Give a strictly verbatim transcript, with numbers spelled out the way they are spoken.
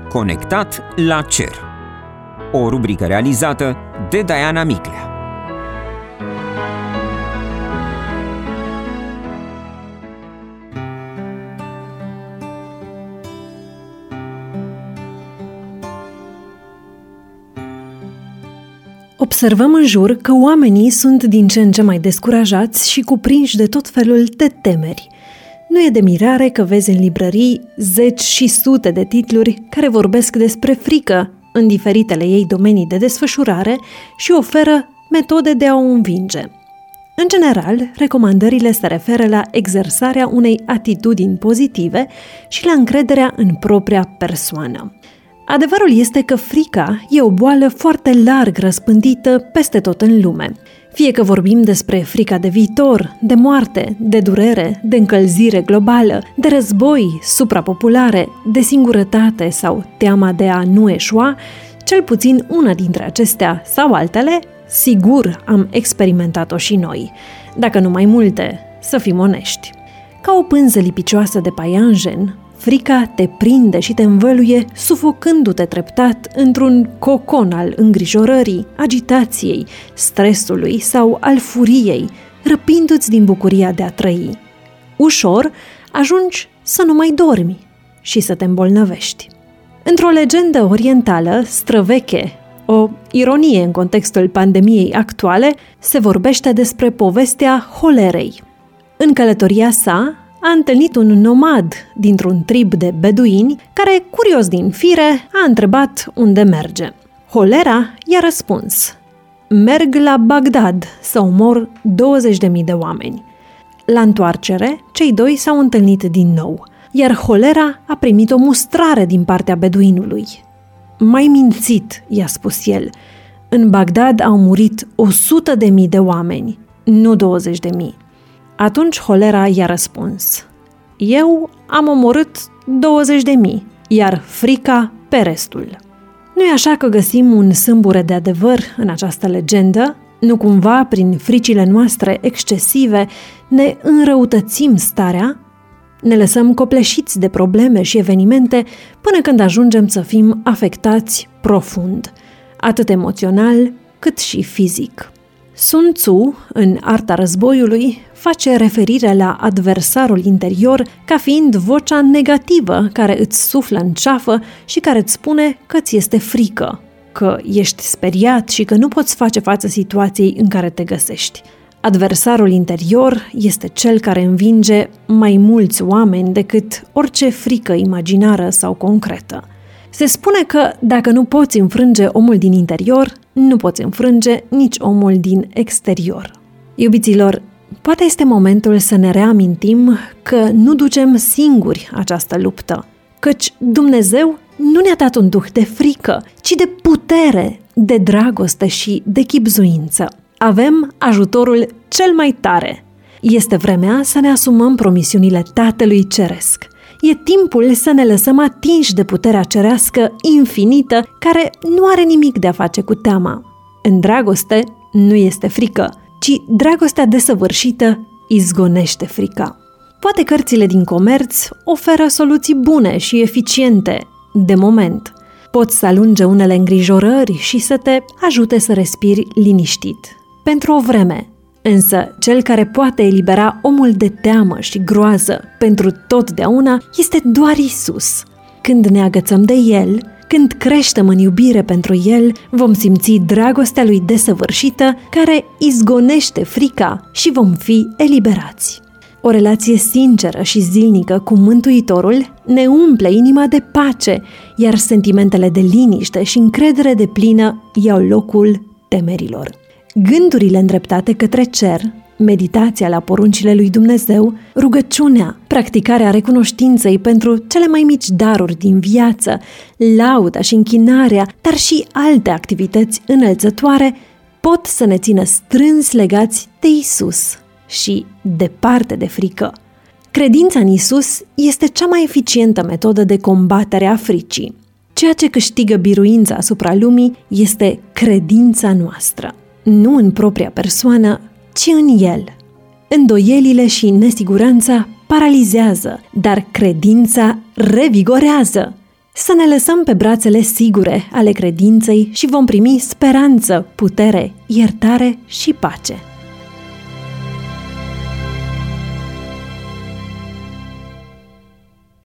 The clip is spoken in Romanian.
Conectat la cer. O rubrică realizată de Diana Miclea. Observăm în jur că oamenii sunt din ce în ce mai descurajați și cuprinși de tot felul de temeri. Nu e de mirare că vezi în librării zeci și sute de titluri care vorbesc despre frică în diferitele ei domenii de desfășurare și oferă metode de a o învinge. În general, recomandările se referă la exersarea unei atitudini pozitive și la încrederea în propria persoană. Adevărul este că frica e o boală foarte larg răspândită peste tot în lume. Fie că vorbim despre frica de viitor, de moarte, de durere, de încălzire globală, de război, suprapopulare, de singurătate sau teama de a nu eșua, cel puțin una dintre acestea sau altele, sigur am experimentat-o și noi, dacă nu mai multe, să fim onești. Ca o pânză lipicioasă de paianjen, frica te prinde și te învăluie, sufocându-te treptat într-un cocon al îngrijorării, agitației, stresului sau al furiei, răpindu-ți din bucuria de a trăi. Ușor ajungi să nu mai dormi și să te îmbolnăvești. Într-o legendă orientală străveche, o ironie în contextul pandemiei actuale, se vorbește despre povestea holerei. În călătoria sa, a întâlnit un nomad dintr-un trib de beduini care, curios din fire, a întrebat unde merge. Holera i-a răspuns: merg la Bagdad să omor douăzeci de mii de oameni. La întoarcere, cei doi s-au întâlnit din nou, iar Holera a primit o mustrare din partea beduinului. M-ai mințit, i-a spus el. În Bagdad au murit o sută de mii de oameni, nu douăzeci de mii. Atunci Holera i-a răspuns: eu am omorât douăzeci de mii, iar frica pe restul. Nu-i așa că găsim un sâmbure de adevăr în această legendă? Nu cumva, prin fricile noastre excesive, ne înrăutățim starea? Ne lăsăm copleșiți de probleme și evenimente până când ajungem să fim afectați profund, atât emoțional cât și fizic. Sun Tzu, în Arta Războiului, face referire la adversarul interior ca fiind vocea negativă care îți suflă în ceafă și care îți spune că ți este frică, că ești speriat și că nu poți face față situației în care te găsești. Adversarul interior este cel care învinge mai mulți oameni decât orice frică imaginară sau concretă. Se spune că dacă nu poți înfrânge omul din interior, nu poți înfrânge nici omul din exterior. Iubiților, poate este momentul să ne reamintim că nu ducem singuri această luptă, căci Dumnezeu nu ne-a dat un duh de frică, ci de putere, de dragoste și de chibzuință. Avem ajutorul cel mai tare. Este vremea să ne asumăm promisiunile Tatălui Ceresc. E timpul să ne lăsăm atinși de puterea cerească infinită care nu are nimic de a face cu teama. În dragoste nu este frică, ci dragostea desăvârșită izgonește frica. Poate cărțile din comerț oferă soluții bune și eficiente, de moment. Pot să alunge unele îngrijorări și să te ajute să respiri liniștit. Pentru o vreme. Însă, cel care poate elibera omul de teamă și groază pentru totdeauna este doar Isus. Când ne agățăm de El, când creștem în iubire pentru El, vom simți dragostea Lui desăvârșită care izgonește frica și vom fi eliberați. O relație sinceră și zilnică cu Mântuitorul ne umple inima de pace, iar sentimentele de liniște și încredere deplină iau locul temerilor. Gândurile îndreptate către cer, meditația la poruncile lui Dumnezeu, rugăciunea, practicarea recunoștinței pentru cele mai mici daruri din viață, lauda și închinarea, dar și alte activități înălțătoare, pot să ne țină strâns legați de Isus și departe de frică. Credința în Isus este cea mai eficientă metodă de combatere a fricii. Ceea ce câștigă biruința asupra lumii este credința noastră. Nu în propria persoană, ci în El. Îndoielile și nesiguranța paralizează, dar credința revigorează. Să ne lăsăm pe brațele sigure ale credinței și vom primi speranță, putere, iertare și pace.